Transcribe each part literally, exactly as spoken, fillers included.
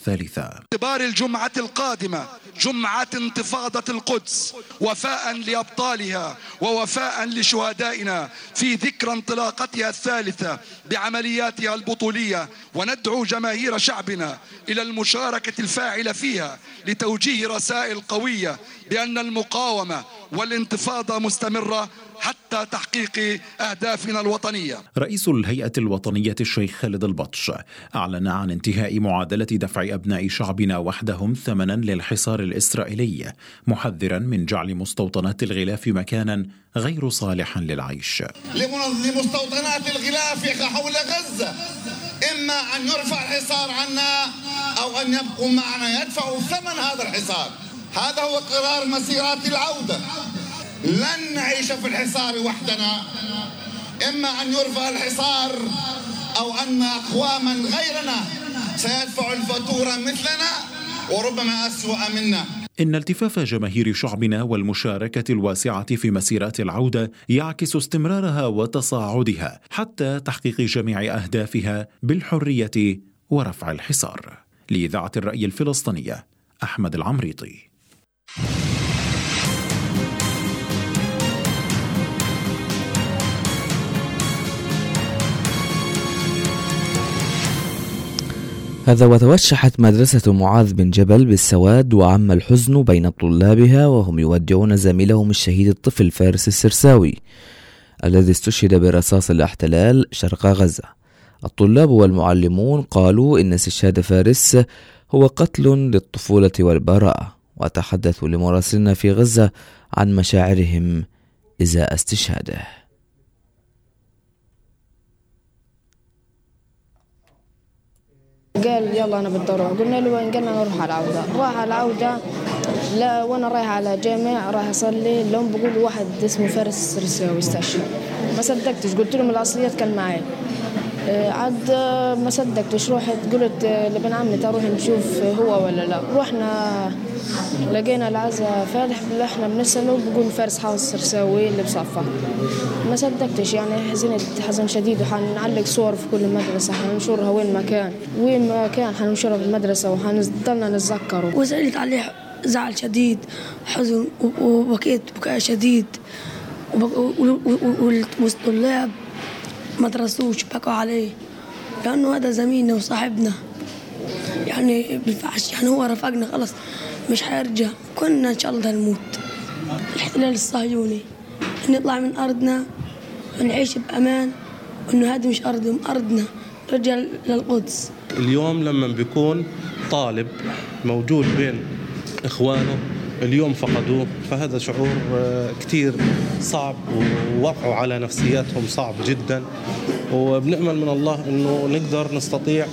الثالثة. اعتبار الجمعة القادمة جمعة انتفاضة القدس وفاء لأبطالها ووفاء لشهدائنا في ذكرى انطلاقتها الثالثة بعملياتها البطولية، وندعو جماهير شعبنا إلى المشاركة الفاعلة فيها لتوجيه رسائل قوية بأن المقاومة والانتفاضة مستمرة حتى تحقيق أهدافنا الوطنية. رئيس الهيئة الوطنية الشيخ خالد البطش أعلن عن انتهاء معادلة دفع أبناء شعبنا وحدهم ثمنا للحصار الإسرائيلي، محذرا من جعل مستوطنات الغلاف مكانا غير صالحا للعيش. لمستوطنات الغلاف حول غزة إما أن يرفع الحصار عنا أو أن يبقوا معنا يدفعوا ثمن هذا الحصار. هذا هو قرار مسيرات العودة. لن نعيش في الحصار وحدنا، إما أن يرفع الحصار أو أن أقواما غيرنا سيدفع الفاتورة مثلنا وربما أسوأ منا. إن التفاف جماهير شعبنا والمشاركة الواسعة في مسيرات العودة يعكس استمرارها وتصاعدها حتى تحقيق جميع أهدافها بالحرية ورفع الحصار. لإذاعة الرأي الفلسطينية، أحمد العمريطي. هذا وتوشحت مدرسة معاذ بن جبل بالسواد وعم الحزن بين طلابها وهم يودعون زميلهم الشهيد الطفل فارس السرساوي الذي استشهد برصاص الاحتلال شرق غزة. الطلاب والمعلمون قالوا إن استشهاد فارس هو قتل للطفولة والبراءة، وتحدثوا لمراسلنا في غزة عن مشاعرهم إزاء استشهاده. قال يلا أنا بدي أروح، قلنا له وين؟ قلنا نروح على العودة. راح على العودة، لا وأنا رايح على جامع راح أصلي، لهم بقول واحد اسمه فارس السرساوي استشهد. ما صدقتش، قلت لهم الأصليات كان معي. عاد ما صدقتش، رحت قلت لابن عمي تروح نشوف هو ولا لا. رحنا لقينا العزاء فاتح، احنا بنسأله بقول فارس حافظ السرساوي اللي بصفه. ما صدقتش، يعني حزنت حزن شديد، وحنعلق صور في كل مدرسة حننشرها وين ما كان وين ما كان حننشرها في المدرسة وحنضلنا نتذكره. وزعلت عليه زعل شديد، حزن، وبكيت بكاء شديد، والطلاب ما درسوش بكوا عليه لأنه هذا زميلنا وصاحبنا، يعني بينفعش، يعني هو رفقنا خلاص مش حيرجع. كنا إن شاء الله هنموت. الاحتلال الصهيوني نطلع من أرضنا ونعيش بأمان، وإنه هذا مش أرضهم، أرضنا، رجع للقدس. اليوم لما بيكون طالب موجود بين إخوانه اليوم فقدوه، فهذا شعور كتير صعب ووقعوا على نفسياتهم صعب جدا، وبنأمل من الله أنه نقدر نستطيع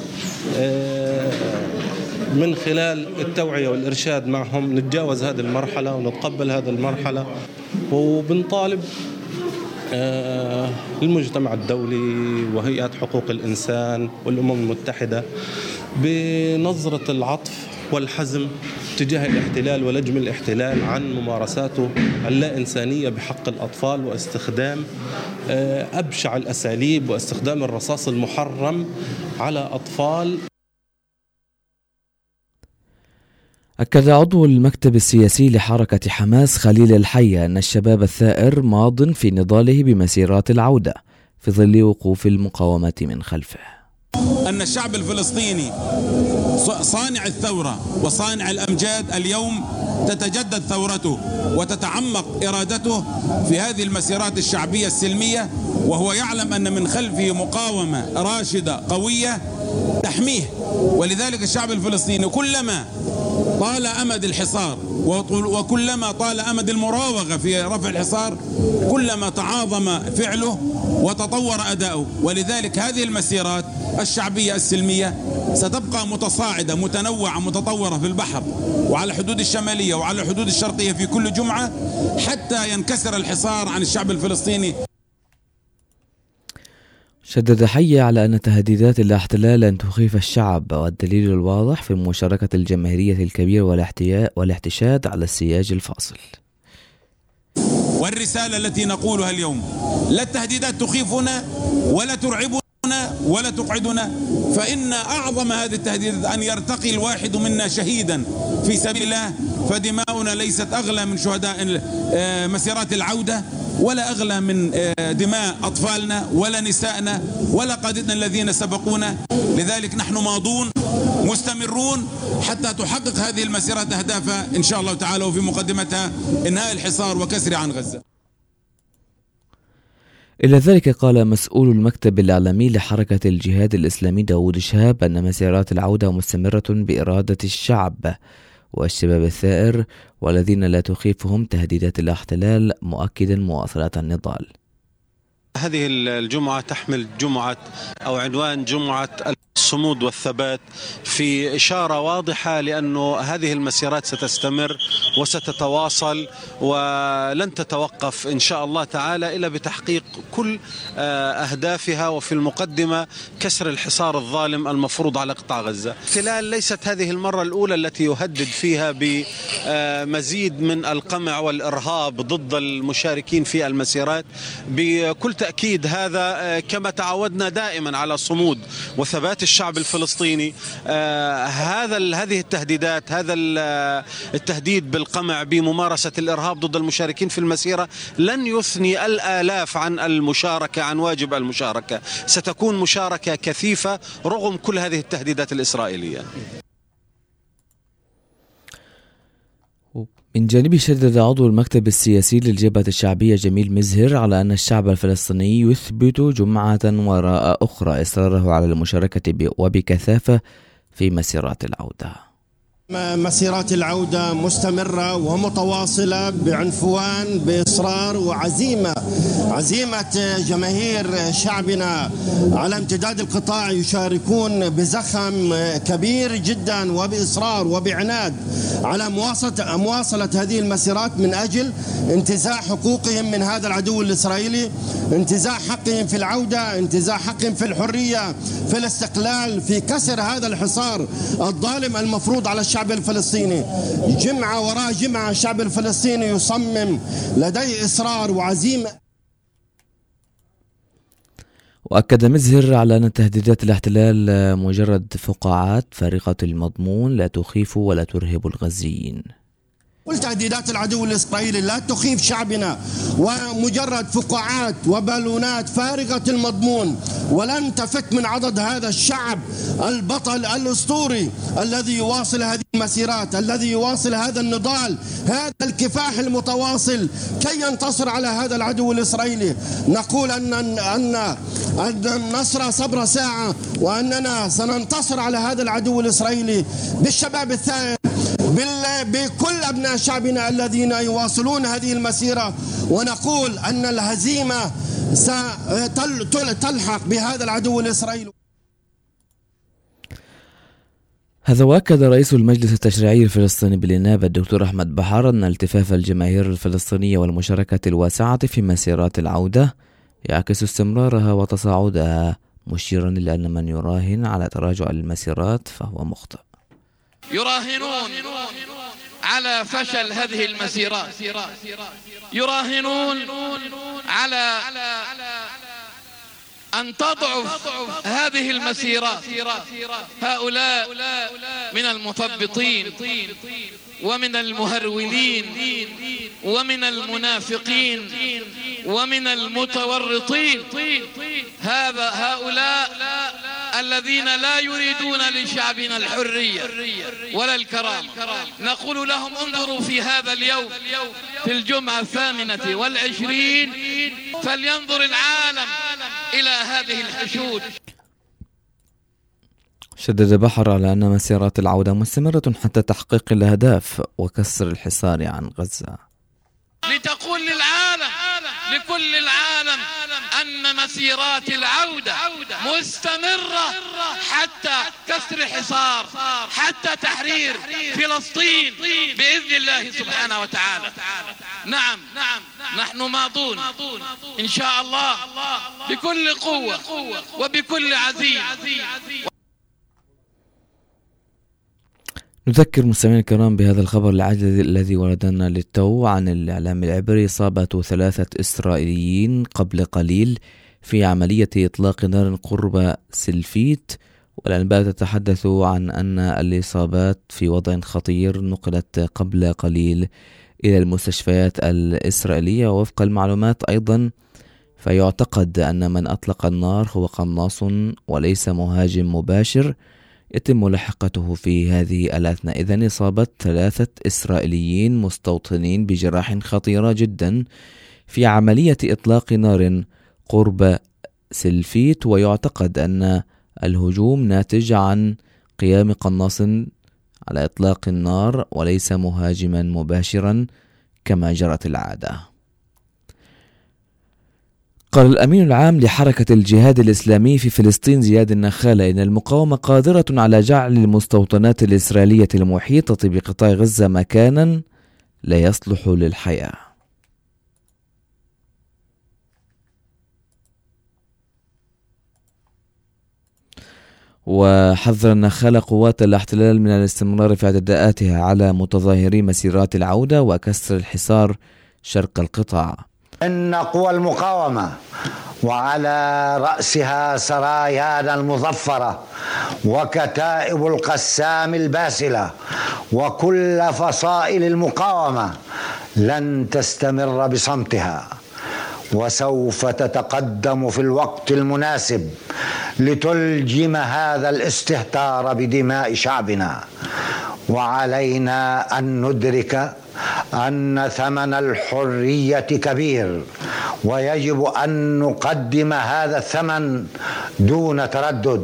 من خلال التوعية والإرشاد معهم نتجاوز هذه المرحلة ونتقبل هذه المرحلة. وبنطالب المجتمع الدولي وهيئات حقوق الإنسان والأمم المتحدة بنظرة العطف والحزم تجاه الاحتلال ولجم الاحتلال عن ممارساته اللا إنسانية بحق الأطفال، واستخدام أبشع الأساليب واستخدام الرصاص المحرم على أطفال. أكد عضو المكتب السياسي لحركة حماس خليل الحية أن الشباب الثائر ماض في نضاله بمسيرات العودة في ظل وقوف المقاومة من خلفه. أن الشعب الفلسطيني صانع الثورة وصانع الأمجاد اليوم تتجدد ثورته وتتعمق إرادته في هذه المسيرات الشعبية السلمية، وهو يعلم أن من خلفه مقاومة راشدة قوية تحميه. ولذلك الشعب الفلسطيني كلما طال أمد الحصار وكلما طال أمد المراوغة في رفع الحصار كلما تعاظم فعله وتطور أداؤه. ولذلك هذه المسيرات الشعبية السلمية ستبقى متصاعدة متنوعة متطورة في البحر وعلى الحدود الشمالية وعلى الحدود الشرقية في كل جمعة حتى ينكسر الحصار عن الشعب الفلسطيني. شدد حية على أن تهديدات الاحتلال لن تخيف الشعب، والدليل الواضح في المشاركة الجماهيرية الكبيرة والاحتشاد على السياج الفاصل. والرسالة التي نقولها اليوم: لا التهديدات تخيفنا ولا ترعبنا ولا تقعدنا، فإن أعظم هذه التهديدات أن يرتقي الواحد منا شهيدا في سبيل الله، فدماؤنا ليست أغلى من شهداء مسيرات العودة، ولا أغلى من دماء أطفالنا ولا نسائنا ولا قادتنا الذين سبقونا. لذلك نحن ماضون مستمرون حتى تحقق هذه المسيرات أهدافها إن شاء الله تعالى، وفي مقدمتها إنهاء الحصار وكسره عن غزة. إلى ذلك قال مسؤول المكتب الإعلامي لحركة الجهاد الإسلامي داود شهاب أن مسيرات العودة مستمرة بإرادة الشعب والشباب الثائر والذين لا تخيفهم تهديدات الاحتلال، مؤكدا مواصلة النضال. هذه الجمعة تحمل جمعة أو عنوان جمعة الصمود والثبات، في إشارة واضحة لأنه هذه المسيرات ستستمر وستتواصل ولن تتوقف إن شاء الله تعالى إلا بتحقيق كل أهدافها، وفي المقدمة كسر الحصار الظالم المفروض على قطاع غزة. الاحتلال ليست هذه المرة الأولى التي يهدد فيها بمزيد من القمع والإرهاب ضد المشاركين في المسيرات. بكل تأكيد هذا كما تعودنا دائما على صمود وثبات الشعب الفلسطيني. آه هذا هذه التهديدات، هذا التهديد بالقمع بممارسة الإرهاب ضد المشاركين في المسيرة لن يثني الآلاف عن المشاركة، عن واجب المشاركة. ستكون مشاركة كثيفة رغم كل هذه التهديدات الإسرائيلية. من جانبه شدد عضو المكتب السياسي للجبهة الشعبية جميل مزهر على أن الشعب الفلسطيني يثبت جمعة وراء أخرى إصراره على المشاركة وبكثافة في مسيرات العودة. مسيرات العودة مستمرة ومتواصلة بعنفوان، بإصرار وعزيمة، عزيمة جماهير شعبنا على امتداد القطاع، يشاركون بزخم كبير جدا وبإصرار وبعناد على مواصلة مواصلة هذه المسيرات من أجل انتزاع حقوقهم من هذا العدو الإسرائيلي، انتزاع حقهم في العودة، انتزاع حقهم في الحرية، في الاستقلال، في كسر هذا الحصار الظالم المفروض على الشعب الفلسطيني. جمعة وراء جمعة الشعب الفلسطيني يصمم، لديه إصرار وعزيمة. وأكد مزهر على أن تهديدات الاحتلال مجرد فقاعات فارغة المضمون لا تخيف ولا ترهب الغزيين. كل تهديدات العدو الإسرائيلي لا تخيف شعبنا، ومجرد فقاعات وبالونات فارغة المضمون، ولن تفك من عضد هذا الشعب البطل الأسطوري الذي يواصل هذه المسيرات، الذي يواصل هذا النضال، هذا الكفاح المتواصل كي ينتصر على هذا العدو الإسرائيلي. نقول أن أن أن النصر صبر ساعة، وأننا سننتصر على هذا العدو الإسرائيلي بالشباب الثائر، بكل أبناء شعبنا الذين يواصلون هذه المسيرة، ونقول أن الهزيمة ستلحق بهذا العدو الإسرائيلي. هذا وأكد رئيس المجلس التشريعي الفلسطيني بالإنابة الدكتور أحمد بحر أن التفاف الجماهير الفلسطينية والمشاركة الواسعة في مسيرات العودة يعكس استمرارها وتصاعدها، مشيرا إلى أن من يراهن على تراجع المسيرات فهو مخطئ. يراهنون على فشل هذه المسيرات، يراهنون على أن تضعف هذه المسيرات. هؤلاء من المثبطين ومن المهرولين ومن المنافقين ومن المتورطين. هذا هؤلاء الذين لا يريدون لشعبنا الحرية ولا الكرامة. نقول لهم انظروا في هذا اليوم، في الجمعة الثامنة والعشرين، فلينظر العالم إلى هذه الحشود. شدد بحر على أن مسيرات العودة مستمرة حتى تحقيق الأهداف وكسر الحصار عن غزة، لتقول للعالم، لكل العالم، أن مسيرات العودة مستمرة حتى كسر حصار، حتى تحرير فلسطين بإذن الله سبحانه وتعالى. نعم نحن ماضون إن شاء الله بكل قوة وبكل عزيمة. نذكر مستمعينا الكرام بهذا الخبر العاجل الذي وردنا للتو عن الإعلام العبري. إصابة ثلاثة إسرائيليين قبل قليل في عملية إطلاق نار قرب سلفيت. والأنباء تتحدث عن أن الإصابات في وضع خطير نقلت قبل قليل إلى المستشفيات الإسرائيلية. ووفق المعلومات أيضا فيعتقد أن من أطلق النار هو قناص وليس مهاجم مباشر يتم ملاحقته في هذه الأثناء. إذن إصابة ثلاثة إسرائيليين مستوطنين بجراح خطيرة جدا في عملية إطلاق نار قرب سلفيت. ويعتقد أن الهجوم ناتج عن قيام قناص على إطلاق النار وليس مهاجما مباشرا كما جرت العادة. قال الأمين العام لحركة الجهاد الإسلامي في فلسطين زياد النخالة إن المقاومة قادرة على جعل المستوطنات الإسرائيلية المحيطة بقطاع غزة مكانا لا يصلح للحياة. وحذر النخالة قوات الاحتلال من الاستمرار في اعتداءاتها على متظاهري مسيرات العودة وكسر الحصار شرق القطاع. إن قوى المقاومة وعلى رأسها سرايانا المظفرة وكتائب القسام الباسلة وكل فصائل المقاومة لن تستمر بصمتها، وسوف تتقدم في الوقت المناسب لتلجم هذا الاستهتار بدماء شعبنا. وعلينا أن ندرك أن ثمن الحرية كبير، ويجب أن نقدم هذا الثمن دون تردد.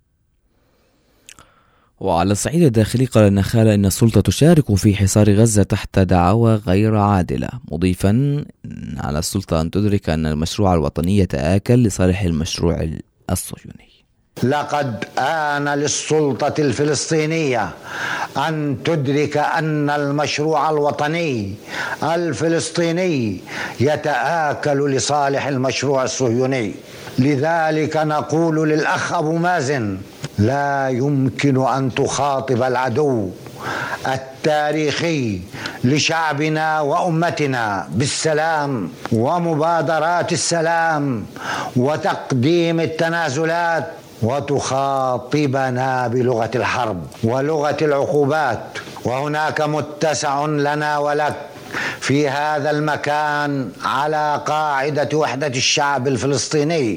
وعلى الصعيد الداخلي قال النخالة إن السلطة تشارك في حصار غزة تحت دعاوى غير عادلة، مضيفا على السلطة أن تدرك أن المشروع الوطني يتآكل لصالح المشروع الصهيوني. لقد آن للسلطة الفلسطينية أن تدرك أن المشروع الوطني الفلسطيني يتآكل لصالح المشروع الصهيوني. لذلك نقول للأخ أبو مازن: لا يمكن أن تخاطب العدو التاريخي لشعبنا وأمتنا بالسلام ومبادرات السلام وتقديم التنازلات، وتخاطبنا بلغة الحرب ولغة العقوبات. وهناك متسع لنا ولك في هذا المكان على قاعدة وحدة الشعب الفلسطيني.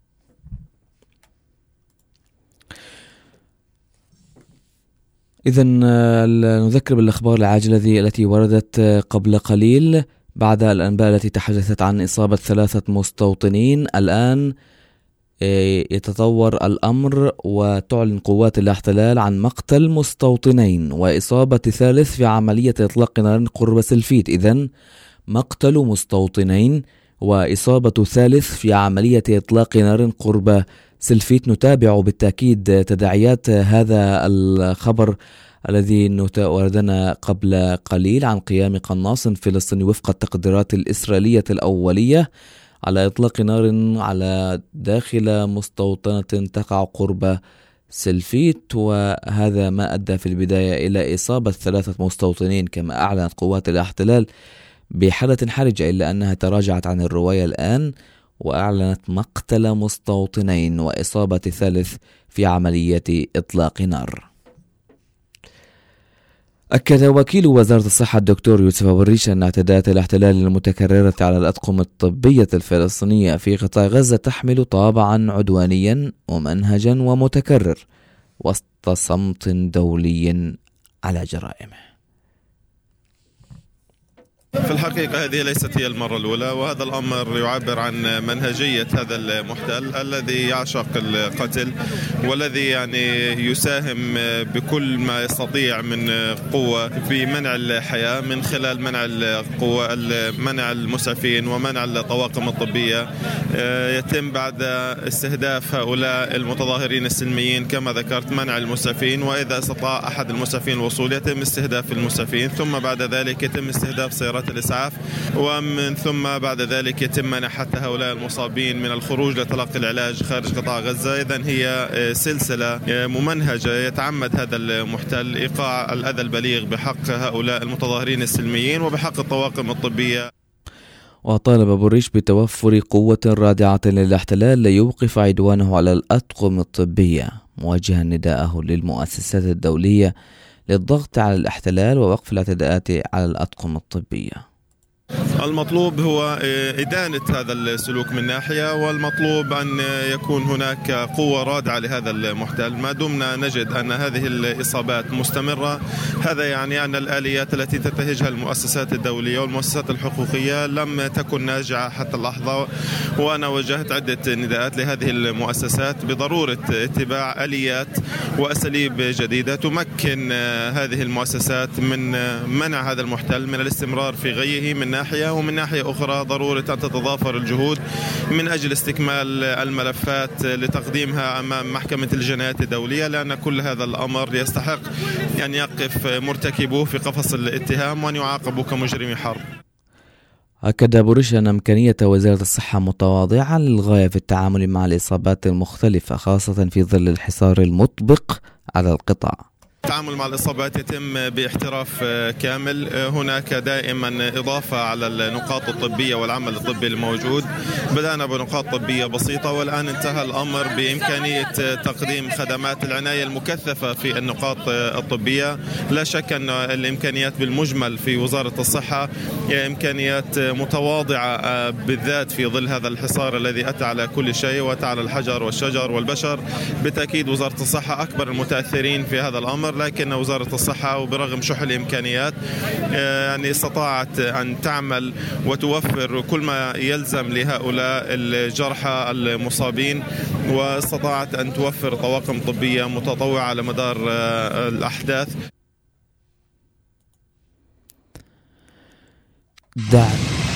إذن نذكر بالأخبار العاجلة التي وردت قبل قليل بعد الأنباء التي تحدثت عن إصابة ثلاثة مستوطنين. الآن يتطور الأمر وتعلن قوات الاحتلال عن مقتل مستوطنين وإصابة ثالث في عملية إطلاق نار قرب سلفيت. إذن مقتل مستوطنين وإصابة ثالث في عملية إطلاق نار قرب سلفيت. نتابع بالتأكيد تداعيات هذا الخبر الذي وردنا قبل قليل عن قيام قناص فلسطيني وفق التقديرات الإسرائيلية الأولية على إطلاق نار على داخل مستوطنة تقع قرب سلفيت، وهذا ما أدى في البداية إلى إصابة ثلاثة مستوطنين كما أعلنت قوات الاحتلال بحالة حرجة، إلا أنها تراجعت عن الرواية الآن وأعلنت مقتل مستوطنين وإصابة ثالث في عملية إطلاق نار. أكد وكيل وزارة الصحة الدكتور يوسف أبو الريشة أن اعتداءات الاحتلال المتكررة على الأطقم الطبية الفلسطينية في قطاع غزة تحمل طابعا عدوانيا ومنهجا ومتكرر وسط صمت دولي على جرائمه. في الحقيقة هذه ليست هي المرة الأولى، وهذا الأمر يعبر عن منهجية هذا المحتل الذي يعشق القتل والذي يعني يساهم بكل ما يستطيع من قوة في منع الحياة من خلال منع القوة منع المسعفين ومنع الطواقم الطبية. يتم بعد استهداف هؤلاء المتظاهرين السلميين كما ذكرت منع المسعفين، وإذا استطاع أحد المسعفين الوصول يتم استهداف المسعفين، ثم بعد ذلك يتم استهداف سيارات الإسعاف، ومن ثم بعد ذلك يتم منع حتى هؤلاء المصابين من الخروج لتلقي العلاج خارج قطاع غزة. إذن هي سلسلة ممنهجة يتعمد هذا المحتل إيقاع الأذى البليغ بحق هؤلاء المتظاهرين السلميين وبحق الطواقم الطبية. وطالب بوريش بتوفر قوة رادعة للاحتلال ليوقف عدوانه على الأطقم الطبية، موجها نداءه للمؤسسات الدولية للضغط على الاحتلال ووقف الاعتداءات على الأطقم الطبية. المطلوب هو إدانة هذا السلوك من ناحية، والمطلوب أن يكون هناك قوة رادعة لهذا المحتل. ما دمنا نجد أن هذه الإصابات مستمرة، هذا يعني أن الآليات التي تنتهجها المؤسسات الدولية والمؤسسات الحقوقية لم تكن ناجعة حتى اللحظة. وأنا وجهت عدة نداءات لهذه المؤسسات بضرورة اتباع آليات وأساليب جديدة تمكن هذه المؤسسات من منع هذا المحتل من الاستمرار في غيه من ناحية، ومن ناحية أخرى ضرورة أن تتضافر الجهود من أجل استكمال الملفات لتقديمها أمام محكمة الجنايات الدولية، لأن كل هذا الأمر يستحق أن يقف مرتكبوه في قفص الاتهام وأن يعاقبوا كمجرمي حرب. أكد بوريش أن إمكانية وزارة الصحة متواضعة للغاية في التعامل مع الإصابات المختلفة، خاصة في ظل الحصار المطبق على القطاع. التعامل مع الإصابات يتم باحتراف كامل. هناك دائما إضافة على النقاط الطبية والعمل الطبي الموجود. بدأنا بنقاط طبية بسيطة، والآن انتهى الأمر بإمكانية تقديم خدمات العناية المكثفة في النقاط الطبية. لا شك أن الإمكانيات بالمجمل في وزارة الصحة هي إمكانيات متواضعة، بالذات في ظل هذا الحصار الذي أتى على كل شيء وأتى على الحجر والشجر والبشر. بالتأكيد وزارة الصحة أكبر المتأثرين في هذا الأمر، لكن وزارة الصحة وبرغم شح الإمكانيات يعني استطاعت أن تعمل وتوفر كل ما يلزم لهؤلاء الجرحى المصابين، واستطاعت أن توفر طواقم طبية متطوعة على مدار الأحداث. دع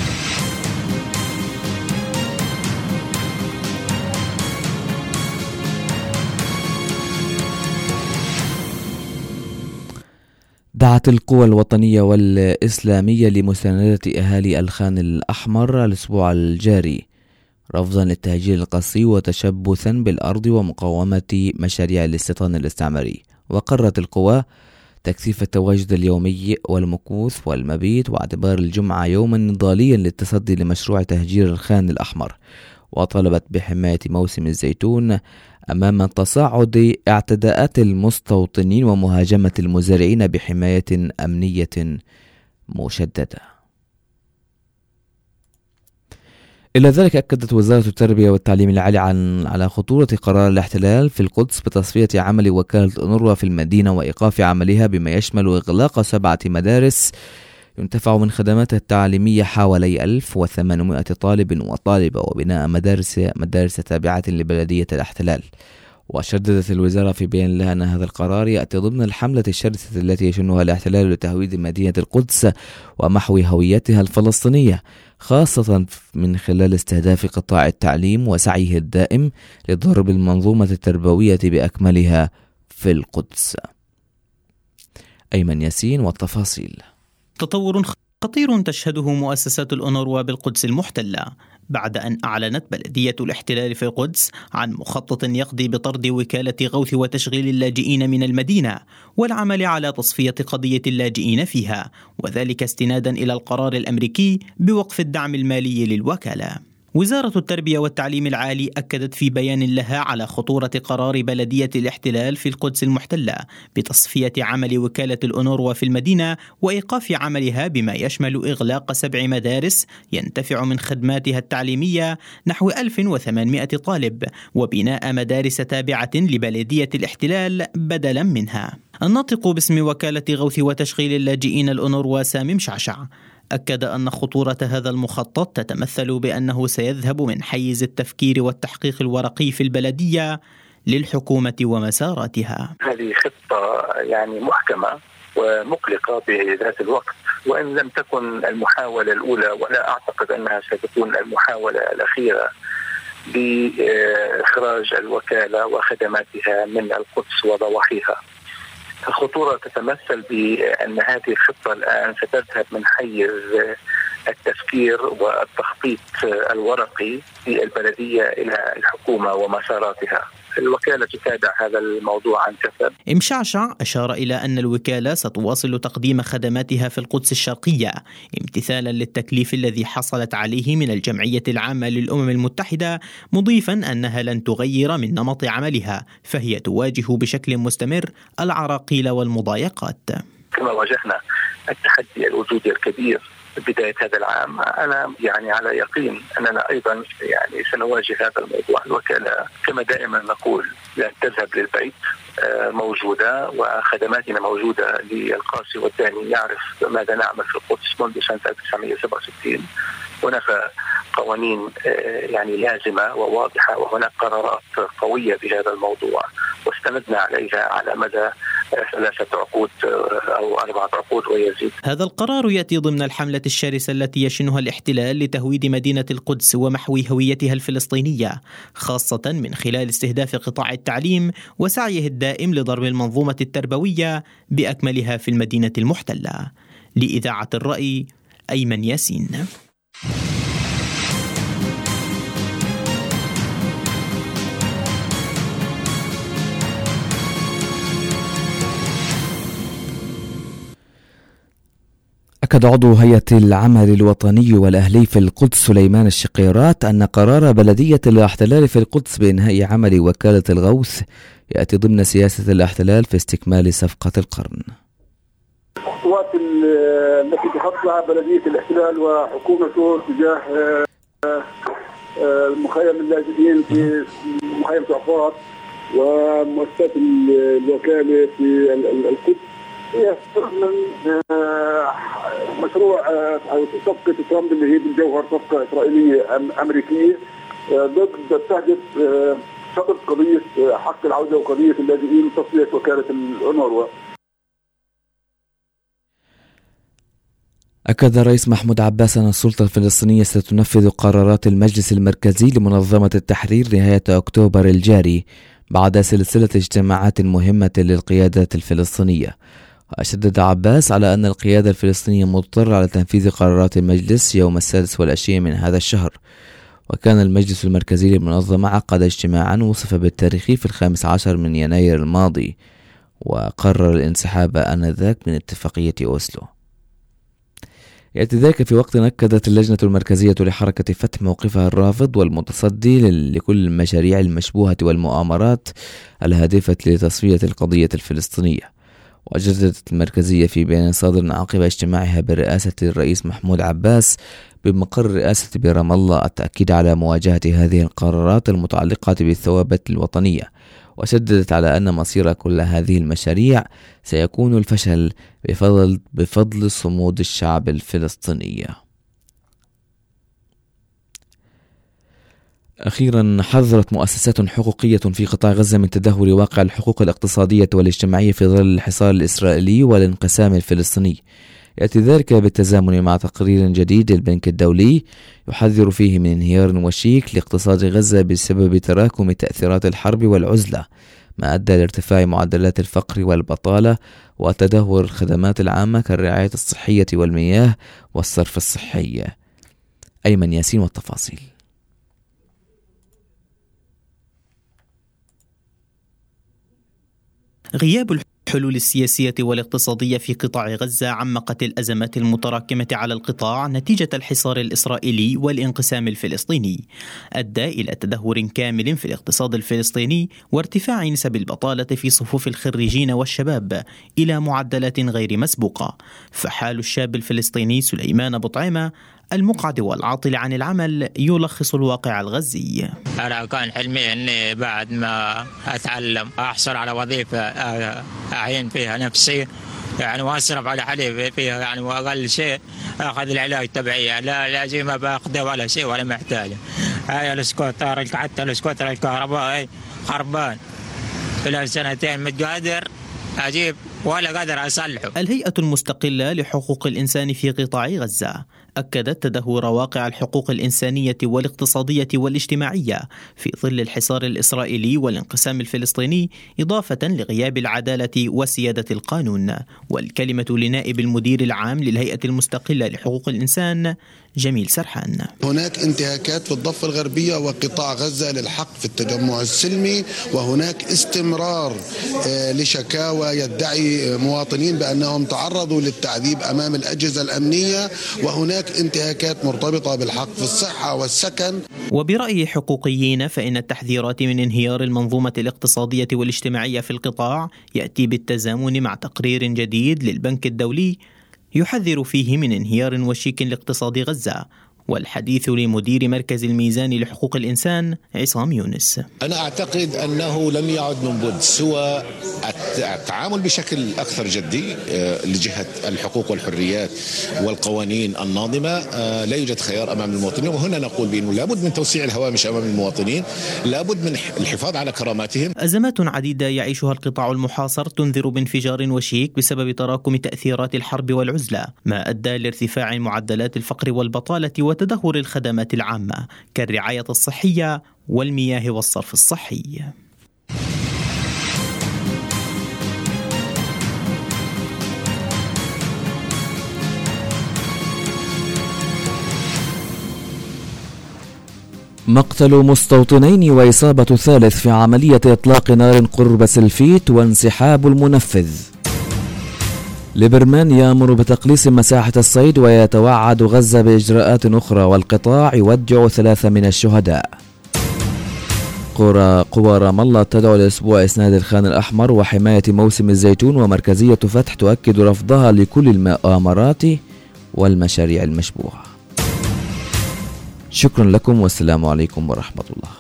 دعت القوى الوطنية والإسلامية لمساندة أهالي الخان الأحمر الأسبوع الجاري رفضا للتهجير القسري وتشبثا بالأرض ومقاومة مشاريع الاستيطان الاستعماري. وقررت القوى تكثيف التواجد اليومي والمكوث والمبيت واعتبار الجمعة يوما نضاليا للتصدي لمشروع تهجير الخان الأحمر، وطلبت بحماية موسم الزيتون أمام تصاعد اعتداءات المستوطنين ومهاجمة المزارعين بحماية أمنية مشددة. إلى ذلك أكدت وزارة التربية والتعليم العالي عن على خطورة قرار الاحتلال في القدس بتصفية عمل وكالة أونروا في المدينة وإيقاف عملها، بما يشمل إغلاق سبعة مدارس ينتفع من خدماتها التعليمية حوالي ألف وثمانمائة طالب وطالبة، وبناء مدارس مدارس تابعة لبلدية الاحتلال. وشددت الوزارة في بيان لها أن هذا القرار يأتي ضمن الحملة الشرسة التي يشنها الاحتلال لتهويد مدينة القدس ومحو هويتها الفلسطينية، خاصة من خلال استهداف قطاع التعليم وسعيه الدائم لضرب المنظومة التربوية بأكملها في القدس. أيمن ياسين والتفاصيل. تطور خطير تشهده مؤسسات الأونروا بالقدس المحتلة بعد أن أعلنت بلدية الاحتلال في القدس عن مخطط يقضي بطرد وكالة غوث وتشغيل اللاجئين من المدينة والعمل على تصفية قضية اللاجئين فيها، وذلك استنادا إلى القرار الأمريكي بوقف الدعم المالي للوكالة. وزارة التربية والتعليم العالي أكدت في بيان لها على خطورة قرار بلدية الاحتلال في القدس المحتلة بتصفية عمل وكالة الأونروا في المدينة وإيقاف عملها، بما يشمل إغلاق سبع مدارس ينتفع من خدماتها التعليمية نحو ألف وثمانمائة طالب، وبناء مدارس تابعة لبلدية الاحتلال بدلا منها. الناطق باسم وكالة غوث وتشغيل اللاجئين الأونروا سامي مشعشع أكد أن خطورة هذا المخطط تتمثل بأنه سيذهب من حيز التفكير والتحقيق الورقي في البلدية للحكومة ومساراتها. هذه خطة يعني محكمة ومقلقة بذات الوقت، وإن لم تكن المحاولة الأولى، ولا أعتقد أنها ستكون المحاولة الأخيرة لإخراج الوكالة وخدماتها من القدس وضواحيها. الخطورة تتمثل بأن هذه الخطة الآن ستذهب من حيز التفكير والتخطيط الورقي في البلدية إلى الحكومة ومساراتها. الوكالة تتابع هذا الموضوع عن كثب. إمشعشع أشار إلى أن الوكالة ستواصل تقديم خدماتها في القدس الشرقية امتثالا للتكليف الذي حصلت عليه من الجمعية العامة للأمم المتحدة، مضيفا أنها لن تغير من نمط عملها، فهي تواجه بشكل مستمر العراقيل والمضايقات. كما واجهنا التحدي الوجودي الكبير بداية هذا العام، أنا يعني على يقين أننا أيضا يعني سنواجه هذا الموضوع. الوكالة كما دائما نقول لا تذهب للبيت، موجودة وخدماتنا موجودة للقاسي والداني يعرف ماذا نعمل في القدس منذ سنة ألف وتسعمائة وسبعة وستين. هناك قوانين يعني لازمة وواضحة، وهناك قرارات قوية بهذا الموضوع واستندنا عليها على مدى ثلاثة عقود أو أربعة عقود ويزيد. هذا القرار يأتي ضمن الحملة الشرسة التي يشنها الاحتلال لتهويد مدينة القدس ومحو هويتها الفلسطينية، خاصة من خلال استهداف قطاع التعليم وسعيه الدائم لضرب المنظومة التربوية بأكملها في المدينة المحتلة. لإذاعة الرأي، أيمن ياسين. أكد عضو هيئة العمل الوطني والأهلي في القدس سليمان الشقيرات أن قرار بلدية الاحتلال في القدس بإنهاء عمل وكالة الغوث يأتي ضمن سياسة الاحتلال في استكمال صفقة القرن. الخطوات التي تخطها بلدية الاحتلال وحكومته تجاه مخيم اللاجئين في مخيم عفاط ومؤسسات الوكالة في القدس هي من مشروع صفقة ترامب اللي هي بالجوهر صفقة إسرائيلية أمريكية ضد تهدف شطب قضية حق العودة وقضية اللاجئين وتصفية وكالة الأونروا. أكد الرئيس محمود عباس أن السلطة الفلسطينية ستنفذ قرارات المجلس المركزي لمنظمة التحرير نهاية أكتوبر الجاري بعد سلسلة اجتماعات مهمة للقيادة الفلسطينية. وأشدد عباس على أن القيادة الفلسطينية مضطرة على تنفيذ قرارات المجلس يوم السادس والعشرين من هذا الشهر. وكان المجلس المركزي للمنظمة عقد اجتماعا وصف بالتاريخي في الخامس عشر من يناير الماضي، وقرر الانسحاب آنذاك من اتفاقية أوسلو. يأتي ذلك في وقت أكدت اللجنة المركزية لحركة فتح موقفها الرافض والمتصدي لكل المشاريع المشبوهة والمؤامرات الهادفة لتصفية القضية الفلسطينية. وجددت المركزية في بيان صادر عقب اجتماعها برئاسة الرئيس محمود عباس بمقر الرئاسة برام الله التأكيد على مواجهة هذه القرارات المتعلقة بالثوابت الوطنية، وشددت على أن مصير كل هذه المشاريع سيكون الفشل بفضل, بفضل صمود الشعب الفلسطيني. أخيرا، حذرت مؤسسات حقوقية في قطاع غزة من تدهور واقع الحقوق الاقتصادية والاجتماعية في ظل الحصار الإسرائيلي والانقسام الفلسطيني. يأتي ذلك بالتزامن مع تقرير جديد للبنك الدولي يحذر فيه من انهيار وشيك لاقتصاد غزة بسبب تراكم تأثيرات الحرب والعزلة، ما أدى لارتفاع معدلات الفقر والبطالة وتدهور الخدمات العامة كالرعاية الصحية والمياه والصرف الصحي. أيمن ياسين والتفاصيل. غياب الحلول السياسية والاقتصادية في قطاع غزة عمقت الأزمات المتراكمة على القطاع نتيجة الحصار الإسرائيلي والانقسام الفلسطيني، أدى إلى تدهور كامل في الاقتصاد الفلسطيني وارتفاع نسب البطالة في صفوف الخريجين والشباب إلى معدلات غير مسبوقة. فحال الشاب الفلسطيني سليمان بطعيمة المقعد والعاطل عن العمل يلخص الواقع الغزي. أنا كان حلمي أني بعد ما أتعلم أحصل على وظيفة أعين فيها نفسي يعني وأصرف على حالي فيها يعني وأقل شيء أخذ العلاج تبعي، لا لازم ما باخذه ولا شيء ولا محتاجه. هاي السكوتر حتى السكوتر الكهربائي خربان، في سنتين متقادر أجيب ولا قادر أصلحه. الهيئة المستقلة لحقوق الإنسان في قطاع غزة أكدت تدهور واقع الحقوق الإنسانية والاقتصادية والاجتماعية في ظل الحصار الإسرائيلي والانقسام الفلسطيني، إضافة لغياب العدالة وسيادة القانون. والكلمة لنائب المدير العام للهيئة المستقلة لحقوق الإنسان جميل سرحان. هناك انتهاكات في الضفة الغربية وقطاع غزة للحق في التجمع السلمي، وهناك استمرار لشكاوى يدعي مواطنين بأنهم تعرضوا للتعذيب أمام الأجهزة الأمنية، وهناك انتهاكات مرتبطة بالحق في الصحة والسكن. وبرأي حقوقيين فإن التحذيرات من انهيار المنظومة الاقتصادية والاجتماعية في القطاع يأتي بالتزامن مع تقرير جديد للبنك الدولي يحذر فيه من انهيار وشيك لاقتصاد غزة. والحديث لمدير مركز الميزان لحقوق الإنسان عصام يونس. أنا أعتقد أنه لم يعد من بد سوى التعامل بشكل أكثر جدي لجهة الحقوق والحريات والقوانين الناظمة. لا يوجد خيار أمام المواطنين، وهنا نقول بأنه لابد من توسيع الهوامش أمام المواطنين، لابد من الحفاظ على كراماتهم. أزمات عديدة يعيشها القطاع المحاصر تنذر بانفجار وشيك بسبب تراكم تأثيرات الحرب والعزلة، ما أدى لارتفاع معدلات الفقر والبطالة وتدهور الخدمات العامة كالرعاية الصحية والمياه والصرف الصحي. مقتل مستوطنين وإصابة ثالث في عملية إطلاق نار قرب سلفيت وانسحاب المنفذ. ليبرمان يأمر بتقليص مساحة الصيد ويتوعد غزة بإجراءات أخرى، والقطاع يودع ثلاثة من الشهداء. قرى قوى رام الله تدعو لأسبوع إسناد الخان الأحمر وحماية موسم الزيتون، ومركزية فتح تؤكد رفضها لكل المؤامرات والمشاريع المشبوهة. شكرا لكم والسلام عليكم ورحمة الله.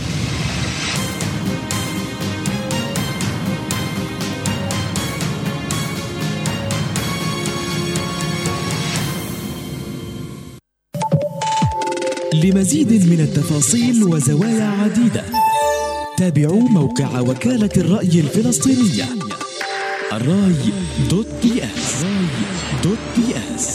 لمزيد من التفاصيل وزوايا عديدة تابعوا موقع وكالة الرأي الفلسطينية الراي دوت بي اس. دوت بي اس.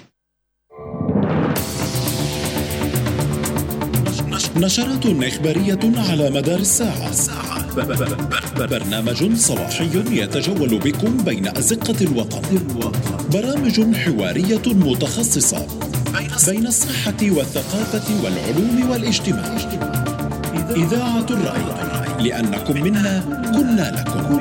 نشرات إخبارية على مدار الساعة. برنامج صباحي يتجول بكم بين أزقة الوطن. برامج حوارية متخصصة بين الصحة والثقافة والعلوم والاجتماع. إذاعة الرأي، لأنكم منا كنا لكم.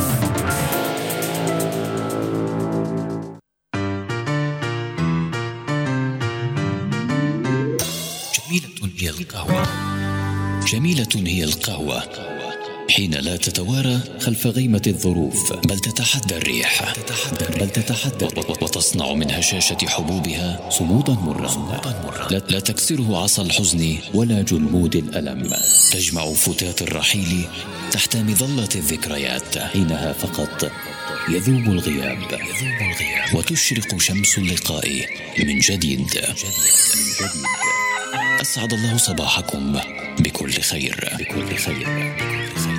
جميلة هي القهوة، جميلة هي القهوة حين لا تتوارى خلف غيمة الظروف، بل تتحدى الريح، بل تتحدى وتصنع من هشاشة حبوبها صمودا مرا لا, لا تكسره عصا الحزن ولا جلمود الألم. تجمع فتات الرحيل تحت مظلة الذكريات، حينها فقط يذوب الغياب وتشرق شمس اللقاء من جديد. أسعد الله صباحكم بكل خير. بكل خير.